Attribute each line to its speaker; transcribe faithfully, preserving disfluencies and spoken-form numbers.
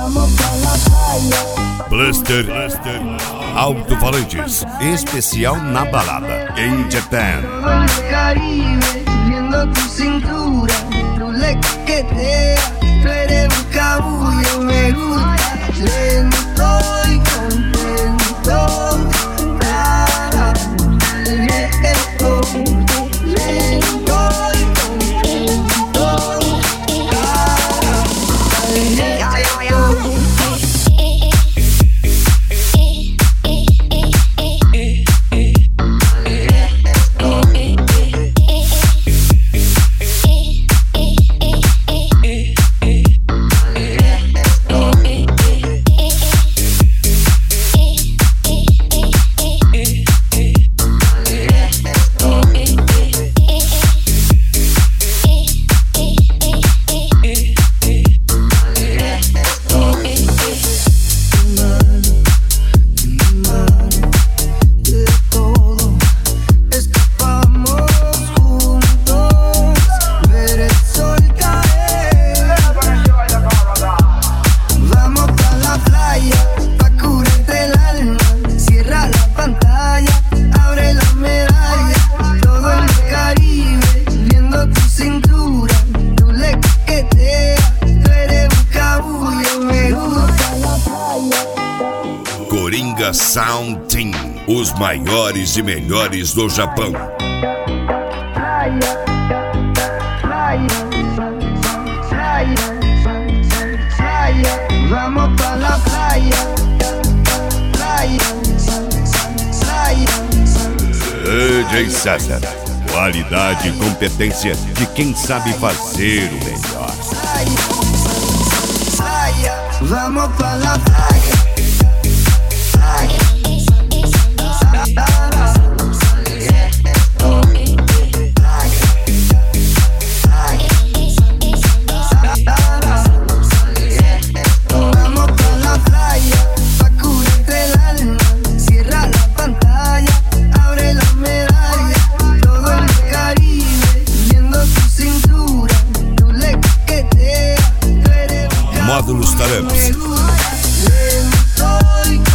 Speaker 1: Blaster, Blaster Alto-Falantes, especial na balada em Japan.
Speaker 2: Caribe, viendo tu cintura, tu lequetea, tú eres un cabullo, me gusta, lento y contento, para el viento, lento y contento, para el viento.
Speaker 1: Sound Team, os maiores e melhores do Japão.
Speaker 2: Praia, praia, praia, praia, vamos pra la praia, praia, praia.
Speaker 1: D J César, qualidade e competência de quem sabe fazer o melhor.
Speaker 2: Praia, praia, vamos pra la praia.
Speaker 1: Módulos Taramps.
Speaker 2: Lento y